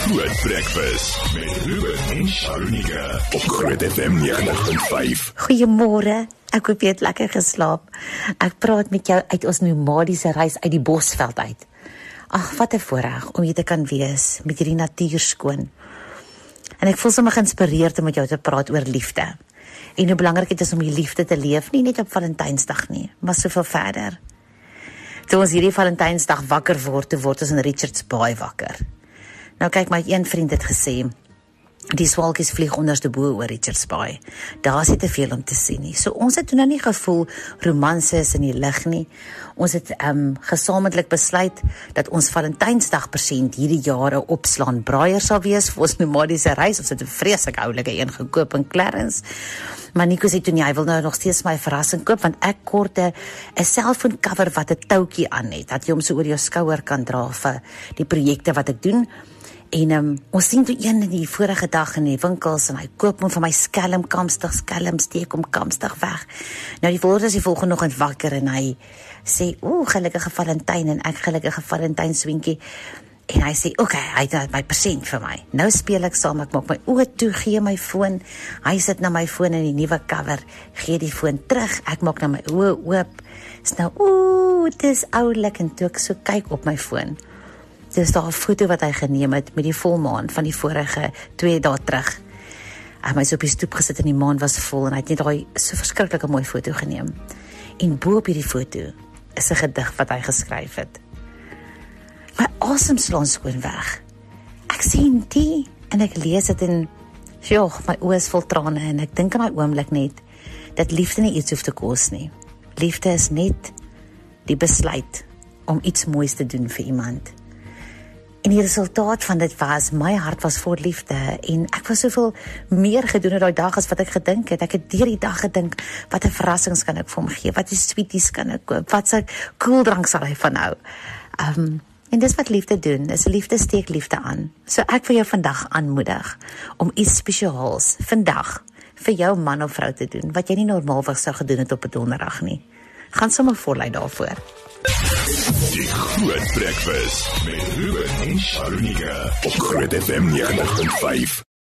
Groot Breakfast met Ruben en Sharonika op Groot FM 90.5. Goeiemôre, ek hoop jy het lekker geslaap. Ek praat met jou uit ons nomadiese reis uit die bosveld uit. Ag, wat 'n voorreg om hier te kan wees met hierdie natuur skoon. En ek voel sommer geïnspireerd om met jou te praat oor liefde. En hoe belangrik dit is om die liefde te leef, nie net op Valentynsdag nie, maar soveel verder. Toe ons hierdie Valentynsdag wakker word, toe word ons in Richards Bay wakker. Nou kyk, my een vriend het gesê, die swalkies vlieg onderste bo oor Richards Bay. Daar is nie te veel om te sien nie. So ons het toen nou nie gevoel romanse is in die lig nie. Ons het gesamentlik besluit dat ons Valentynsdag persent hierdie jare opslaan braaier sal wees vir ons nomadiese reis. Ons het 'n vreeslike oulike een gekoop in Clarence. Maar Nico sê toe nie, hy wil nou nog steeds my verrassing koop, want ek kort 'n selfoon cover wat 'n toutjie aan het, dat jy hom so oor jou skouer kan dra vir die projekte wat ek doen. En ons sien toe een in die vorige dag in die winkels en hy koop hom vir my skelm, steek hom kamstig weg. Nou die volgende oggend wakker en hy sê, gelukkige Valentyn, en ek gelukkige Valentynswinkie. En hy sê, hy het my persent vir my. Nou speel ek saam, ek maak my oë toe, gee my foon. Hy sit na my foon in die nuwe cover, gee die foon terug, ek maak na my oë oop. Is nou, dit is oulik, en toe ek so kyk op my foon. Dis daar 'n foto wat hy geneem het met die volmaan van die vorige 2 dae terug. Hy is op die stoep gesit en die maan was vol en hy het net daai so verskriklike mooi foto geneem. En bo op hierdie foto is 'n gedig wat hy geskryf het. My asem slaan skoon weg. Ek sien die en ek lees dit en my oë is vol trane en ek dink in my oomblik net dat liefde nie iets hoef te kos nie. Liefde is net die besluit om iets moois te doen vir iemand. En die resultaat van dit was, my hart was vol liefde en ek was soveel meer gedoen in daai dag as wat ek gedink het. Ek het deur die dag gedink, wat 'n verrassings kan ek vir hom gee, wat 'n sweeties kan ek koop, wat 'n koeldrank sal hy van hou. En dis wat liefde doen, is liefde steek liefde aan. So ek wil jou vandag aanmoedig om iets spesiaals vandag vir jou man of vrou te doen, wat jy nie normaalweg sou gedoen het op 'n donderdag nie. Gaan sommer voluit daarvoor. Die Groot Breakfast met Ruben en Sharonika op Groot FM 90.5.